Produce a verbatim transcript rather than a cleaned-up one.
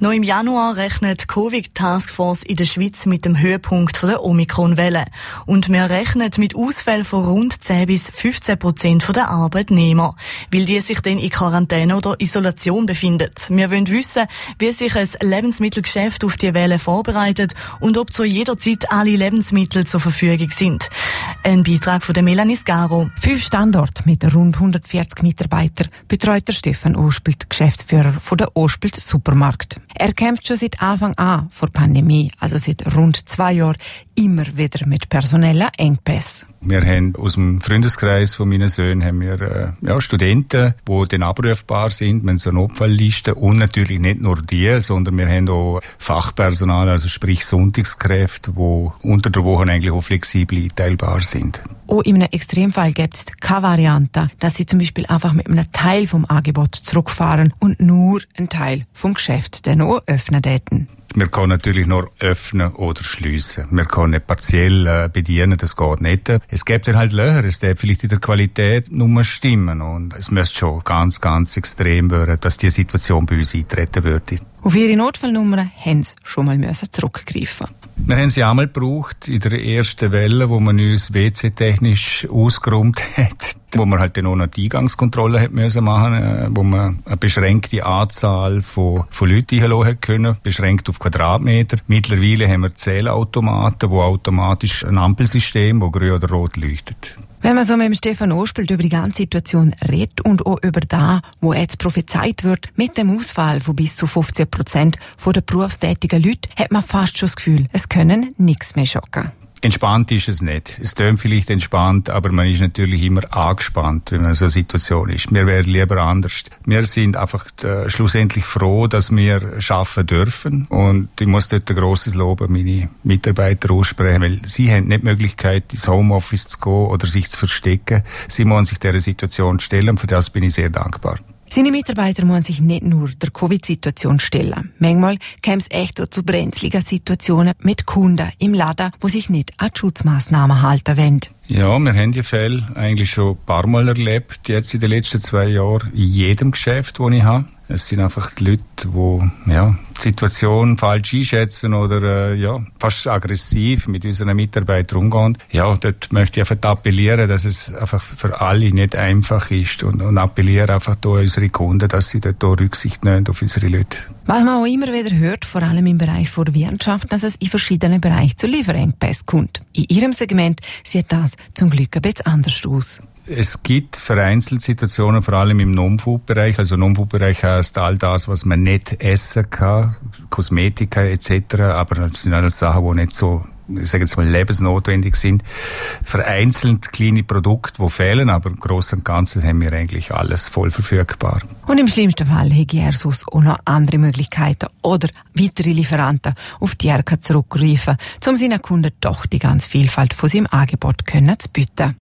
Noch im Januar rechnet die Covid-Taskforce in der Schweiz mit dem Höhepunkt der Omikron-Welle. Und wir rechnen mit Ausfällen von rund zehn bis fünfzehn Prozent der Arbeitnehmer, weil die sich dann in Quarantäne oder Isolation befinden. Wir wollen wissen, wie sich ein Lebensmittelgeschäft auf die Welle vorbereitet und ob zu jeder Zeit alle Lebensmittel zur Verfügung sind. Ein Beitrag von der Melanie Scaro. Fünf Standorte mit rund hundertvierzig Mitarbeitern betreut der Stefan Ospelt, Geschäftsführer von der Ospelt Supermarkt. Er kämpft schon seit Anfang an vor der Pandemie, also seit rund zwei Jahren, immer wieder mit personellen Engpässen. Wir haben aus dem Freundeskreis von meinen Söhnen haben wir, äh, ja, Studenten, die dann abrufbar sind. Wir haben so eine Notfallliste und natürlich nicht nur die, sondern wir haben auch Fachpersonal, also sprich Sonntagskräfte, die unter der Woche eigentlich auch flexibel einteilbar sind. Auch in einem Extremfall gibt es keine Variante, dass sie zum Beispiel einfach mit einem Teil vom Angebot zurückfahren und nur einen Teil vom Geschäft dann auch öffnen dürfen. Wir können natürlich nur öffnen oder schliessen. Wir können nicht partiell äh, bedienen, das geht nicht. Es gibt dann halt Löcher, es darf vielleicht in der Qualität nur stimmen und es müsste schon ganz, ganz extrem werden, dass die Situation bei uns eintreten würde. Auf ihre Notfallnummer haben sie schon mal zurückgreifen. Wir haben sie einmal gebraucht in der ersten Welle, wo man uns W C-technisch ausgeräumt hat, wo man halt dann auch noch die Eingangskontrolle hat müssen machen, wo man eine beschränkte Anzahl von, von Leuten einlassen können, beschränkt auf Quadratmeter. Mittlerweile haben wir Zählautomaten, wo automatisch ein Ampelsystem, wo grün oder rot leuchtet. Wenn man so mit dem Stefan Ospelt über die ganze Situation redet und auch über das, wo jetzt prophezeit wird, mit dem Ausfall von bis zu fünfzehn Prozent der berufstätigen Leute, hat man fast schon das Gefühl, es können nichts mehr schocken. Entspannt ist es nicht. Es tönt vielleicht entspannt, aber man ist natürlich immer angespannt, wenn man in so einer Situation ist. Wir wären lieber anders. Wir sind einfach äh, schlussendlich froh, dass wir arbeiten dürfen. Und ich muss dort ein grosses Lob an meine Mitarbeiter aussprechen, weil sie haben nicht die Möglichkeit, ins Homeoffice zu gehen oder sich zu verstecken. Sie müssen sich dieser Situation stellen und für das bin ich sehr dankbar. Seine Mitarbeiter müssen sich nicht nur der Covid-Situation stellen. Manchmal käme es echt auch zu brenzligen Situationen mit Kunden im Laden, die sich nicht an die Schutzmaßnahmen halten wollen. Ja, wir haben die Fälle eigentlich schon ein paar Mal erlebt, jetzt in den letzten zwei Jahren, in jedem Geschäft, das ich habe. Es sind einfach die Leute, die ja, die Situation falsch einschätzen oder äh, ja, fast aggressiv mit unseren Mitarbeitern umgehen. Ja, dort möchte ich einfach appellieren, dass es einfach für alle nicht einfach ist und, und appelliere einfach da unsere Kunden, dass sie dort auch Rücksicht nehmen auf unsere Leute. Was man auch immer wieder hört, vor allem im Bereich der Wirtschaft, dass es in verschiedenen Bereichen zu Lieferengpässen kommt. In ihrem Segment sieht das zum Glück ein bisschen anders aus. Es gibt vereinzelt Situationen, vor allem im Non-Food-Bereich. Also Non-Food-Bereich heißt all das, was man nicht essen kann, Kosmetika et cetera. Aber das sind alles Sachen, die nicht so, ich sage jetzt mal, lebensnotwendig sind. Vereinzelt kleine Produkte, die fehlen, aber im Großen und Ganzen haben wir eigentlich alles voll verfügbar. Und im schlimmsten Fall hätte er sonst auch noch andere Möglichkeiten oder weitere Lieferanten auf die Erde zurückgreifen, um seinen Kunden doch die ganze Vielfalt von seinem Angebot zu bieten.